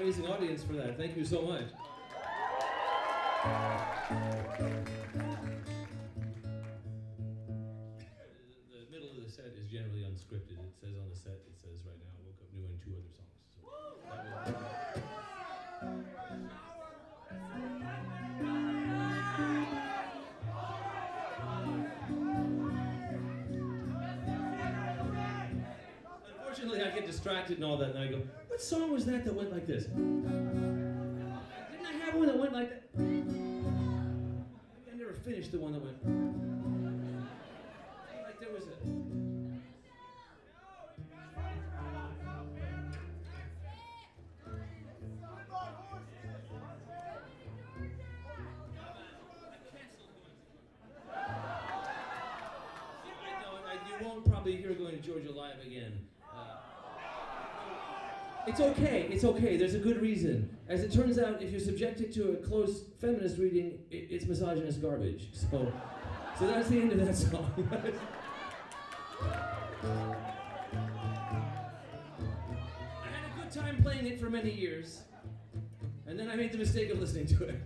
amazing audience for that. Thank you so much. The middle of the set is generally unscripted. It says on the set, it says right now, woke up doing 2 other songs. So that was... Unfortunately, I get distracted and all that, and I go, what song was that went like this? Didn't I have one that went like that? Maybe I never finished the one that went... like there was a... You won't probably hear Going to Georgia live again. It's okay, there's a good reason. As it turns out, if you're subjected to a close feminist reading, it's misogynist garbage. So that's the end of that song. I had a good time playing it for many years, and then I made the mistake of listening to it.